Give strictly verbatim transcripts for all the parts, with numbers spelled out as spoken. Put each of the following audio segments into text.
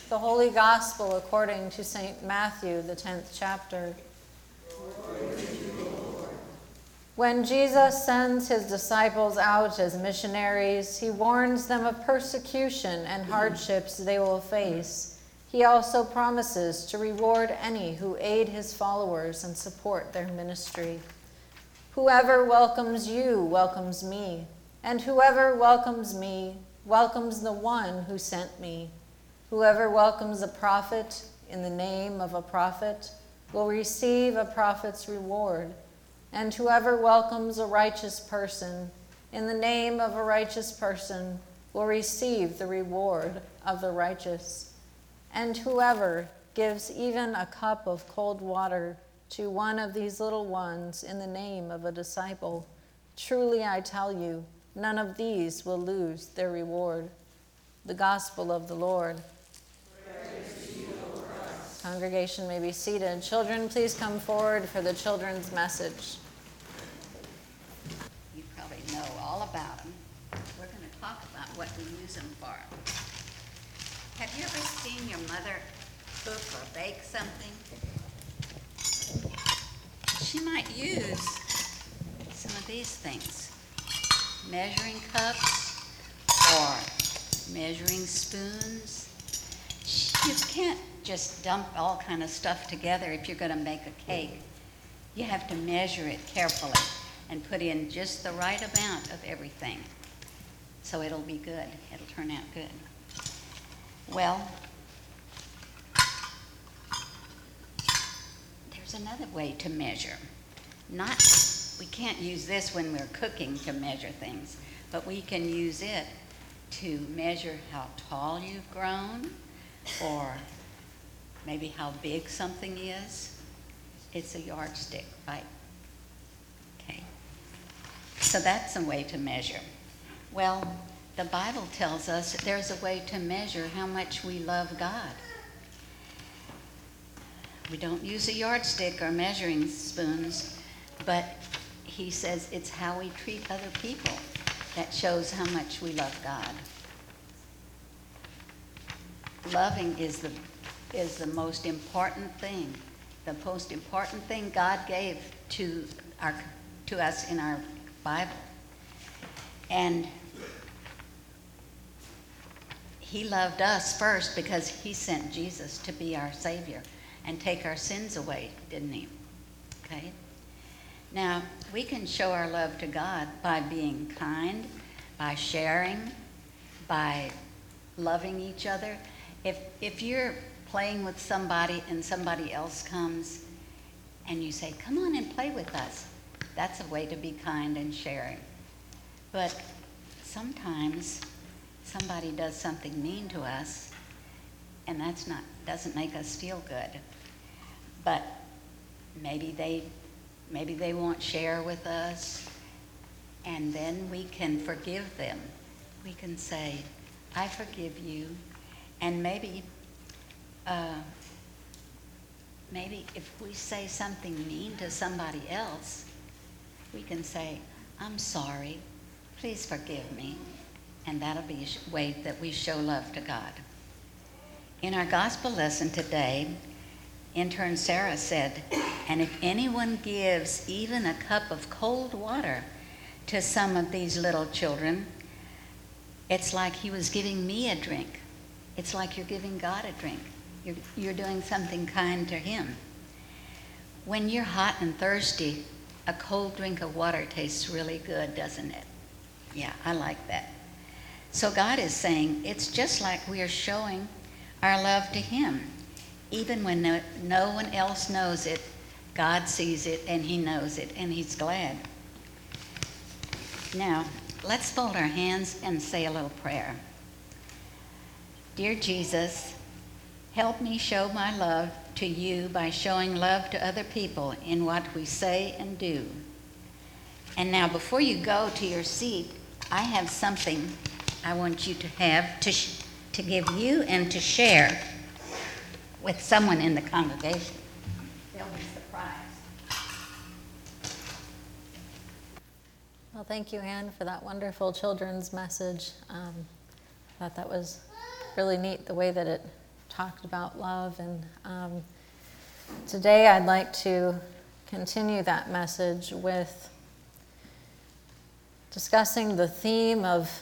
The Holy Gospel according to Saint Matthew, the tenth chapter. When Jesus sends his disciples out as missionaries, he warns them of persecution and hardships they will face. He also promises to reward any who aid his followers and support their ministry. Whoever welcomes you welcomes me, and whoever welcomes me welcomes the one who sent me. Whoever welcomes a prophet in the name of a prophet will receive a prophet's reward, and whoever welcomes a righteous person in the name of a righteous person will receive the reward of the righteous. And whoever gives even a cup of cold water to one of these little ones in the name of a disciple, truly I tell you, none of these will lose their reward. The Gospel of the Lord. Congregation may be seated. Children, please come forward for the children's message. You probably know all about them. We're going to talk about what we use them for. Have you ever seen your mother cook or bake something? She might use some of these things. Measuring cups or measuring spoons. You can't just dump all kind of stuff together if you're going to make a cake. You have to measure it carefully and put in just the right amount of everything. So it'll be good. It'll turn out good. Well, there's another way to measure. Not, we can't use this when we're cooking to measure things, but we can use it to measure how tall you've grown, or maybe how big something is. It's a yardstick, right? Okay. So that's a way to measure. Well, the Bible tells us that there's a way to measure how much we love God. We don't use a yardstick or measuring spoons, but he says it's how we treat other people that shows how much we love God. Loving is the is the most important thing. The most important thing God gave to our to us in our Bible. And he loved us first because he sent Jesus to be our Savior and take our sins away, didn't he? Okay? Now, we can show our love to God by being kind, by sharing, by loving each other. If if you're playing with somebody and somebody else comes and you say, come on and play with us, that's a way to be kind and sharing. But sometimes somebody does something mean to us, and that's not doesn't make us feel good. But maybe they maybe they won't share with us, and then we can forgive them. We can say, I forgive you. And maybe uh, maybe if we say something mean to somebody else, we can say, I'm sorry, please forgive me. And that'll be a way that we show love to God. In our gospel lesson today, intern Sarah said, and if anyone gives even a cup of cold water to some of these little children, it's like he was giving me a drink. It's like you're giving God a drink. You're, you're doing something kind to him. When you're hot and thirsty, a cold drink of water tastes really good, doesn't it? Yeah, I like that. So God is saying it's just like we are showing our love to him. Even when no, no one else knows it, God sees it and he knows it and he's glad. Now, let's fold our hands and say a little prayer. Dear Jesus, help me show my love to you by showing love to other people in what we say and do. And now before you go to your seat, I have something I want you to have to, sh- to give you and to share with someone in the congregation. They'll be surprised. Well, thank you, Anne, for that wonderful children's message. Um, I thought that was really neat, the way that it talked about love, and um, today I'd like to continue that message with discussing the theme of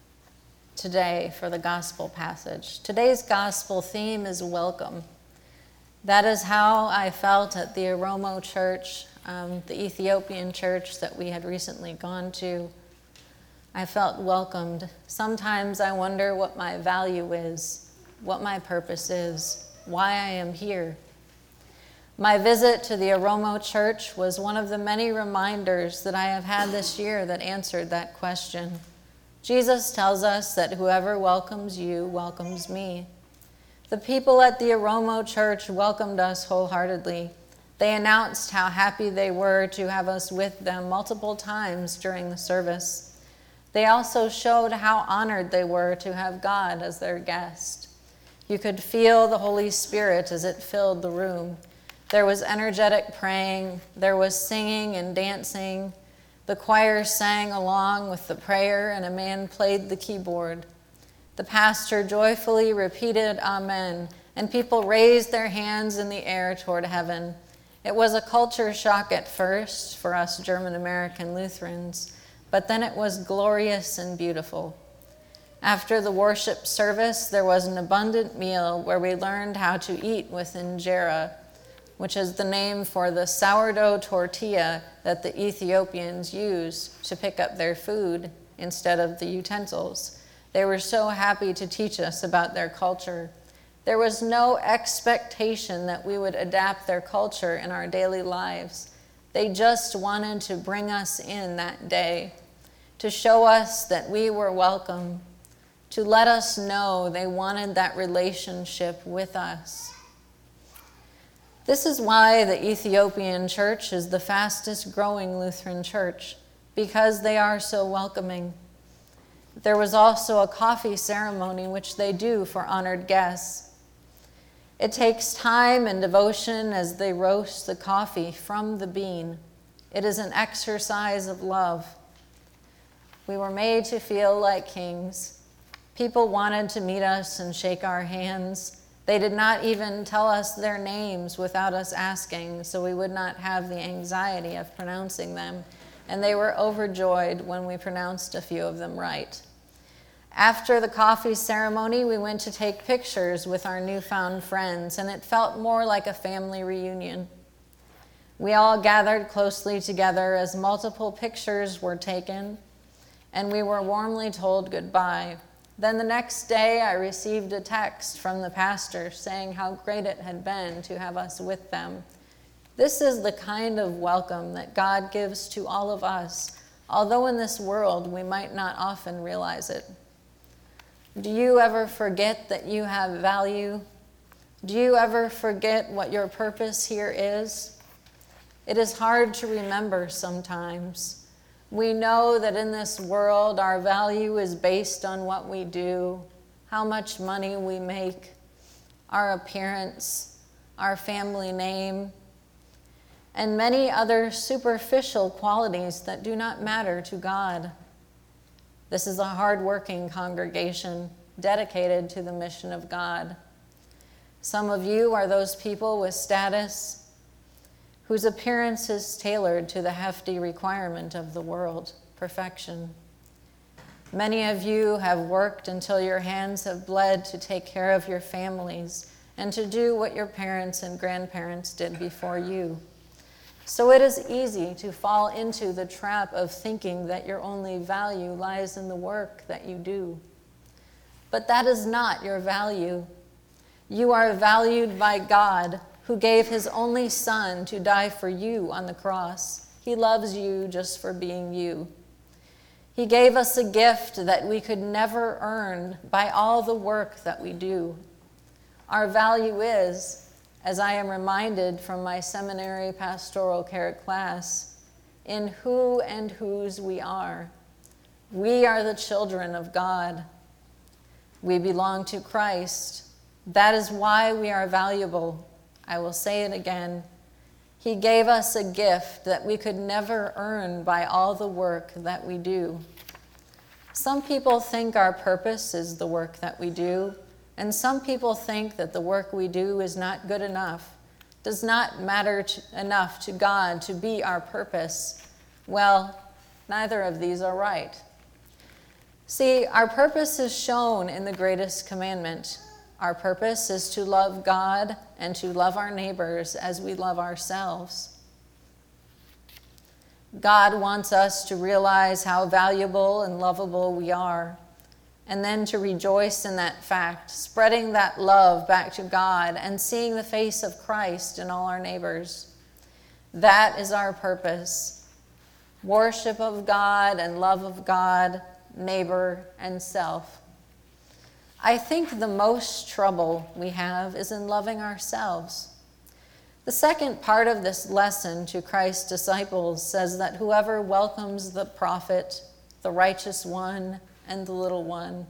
today for the gospel passage. Today's gospel theme is welcome. That is how I felt at the Oromo Church, um, the Ethiopian church that we had recently gone to. I felt welcomed. Sometimes I wonder what my value is, what my purpose is, why I am here. My visit to the Oromo Church was one of the many reminders that I have had this year that answered that question. Jesus tells us that whoever welcomes you welcomes me. The people at the Oromo Church welcomed us wholeheartedly. They announced how happy they were to have us with them multiple times during the service. They also showed how honored they were to have God as their guest. You could feel the Holy Spirit as it filled the room. There was energetic praying, there was singing and dancing. The choir sang along with the prayer, and a man played the keyboard. The pastor joyfully repeated Amen, and people raised their hands in the air toward heaven. It was a culture shock at first for us German American Lutherans, but then it was glorious and beautiful. After the worship service, there was an abundant meal where we learned how to eat with injera, which is the name for the sourdough tortilla that the Ethiopians use to pick up their food instead of the utensils. They were so happy to teach us about their culture. There was no expectation that we would adapt their culture in our daily lives. They just wanted to bring us in that day, to show us that we were welcome, to let us know they wanted that relationship with us. This is why the Ethiopian church is the fastest growing Lutheran church, because they are so welcoming. There was also a coffee ceremony which they do for honored guests. It takes time and devotion as they roast the coffee from the bean. It is an exercise of love. We were made to feel like kings. People wanted to meet us and shake our hands. They did not even tell us their names without us asking, so we would not have the anxiety of pronouncing them, and they were overjoyed when we pronounced a few of them right. After the coffee ceremony, we went to take pictures with our newfound friends, and it felt more like a family reunion. We all gathered closely together as multiple pictures were taken, and we were warmly told goodbye. Then the next day, I received a text from the pastor saying how great it had been to have us with them. This is the kind of welcome that God gives to all of us, although in this world we might not often realize it. Do you ever forget that you have value? Do you ever forget what your purpose here is? It is hard to remember sometimes. We know that in this world our value is based on what we do, how much money we make, our appearance, our family name, and many other superficial qualities that do not matter to God. This is a hard-working congregation dedicated to the mission of God. Some of you are those people with status whose appearance is tailored to the hefty requirement of the world, perfection. Many of you have worked until your hands have bled to take care of your families and to do what your parents and grandparents did before you. So it is easy to fall into the trap of thinking that your only value lies in the work that you do. But that is not your value. You are valued by God, who gave his only son to die for you on the cross. He loves you just for being you. He gave us a gift that we could never earn by all the work that we do. Our value is, as I am reminded from my seminary pastoral care class, in who and whose we are. We are the children of God. We belong to Christ. That is why we are valuable. I will say it again. He gave us a gift that we could never earn by all the work that we do. Some people think our purpose is the work that we do, And some people think that the work we do is not good enough, does not matter to, enough to God to be our purpose. Well, neither of these are right. See, our purpose is shown in the greatest commandment. Our purpose is to love God and to love our neighbors as we love ourselves. God wants us to realize how valuable and lovable we are, and then to rejoice in that fact, spreading that love back to God and seeing the face of Christ in all our neighbors. That is our purpose. Worship of God and love of God, neighbor, and self. I think the most trouble we have is in loving ourselves. The second part of this lesson to Christ's disciples says that whoever welcomes the prophet, the righteous one, and the little one,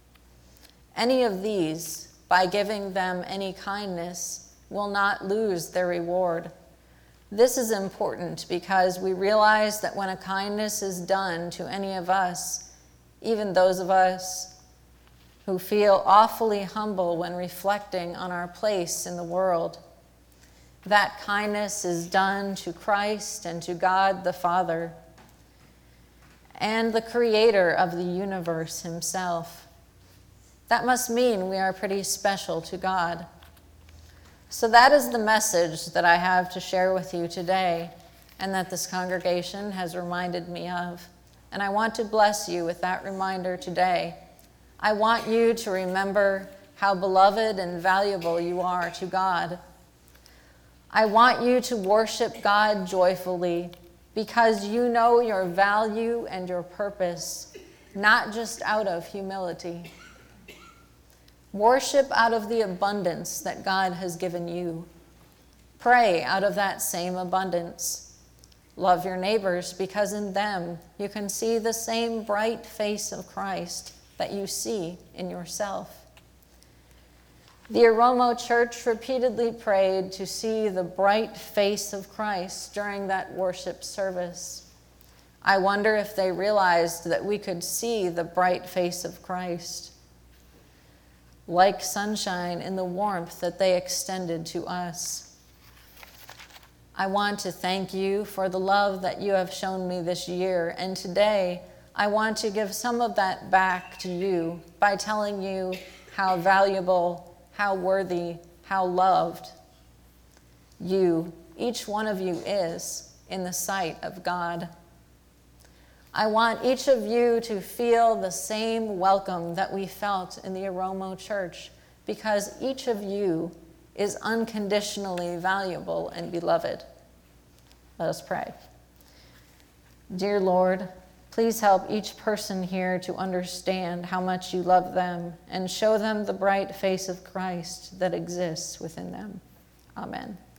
any of these, by giving them any kindness, will not lose their reward. This is important because we realize that when a kindness is done to any of us, even those of us who feel awfully humble when reflecting on our place in the world, that kindness is done to Christ and to God the Father and the Creator of the universe himself. That must mean we are pretty special to God. So that is the message that I have to share with you today and that this congregation has reminded me of. And I want to bless you with that reminder today. I want you to remember how beloved and valuable you are to God. I want you to worship God joyfully because you know your value and your purpose, not just out of humility. Worship out of the abundance that God has given you. Pray out of that same abundance. Love your neighbors because in them you can see the same bright face of Christ that you see in yourself. The Aromo Church repeatedly prayed to see the bright face of Christ during that worship service. I wonder if they realized that we could see the bright face of Christ, like sunshine in the warmth that they extended to us. I want to thank you for the love that you have shown me this year, and today I want to give some of that back to you by telling you how valuable, how worthy, how loved you, each one of you, is in the sight of God. I want each of you to feel the same welcome that we felt in the Aromo Church, because each of you is unconditionally valuable and beloved. Let us pray. Dear Lord, please help each person here to understand how much you love them and show them the bright face of Christ that exists within them. Amen.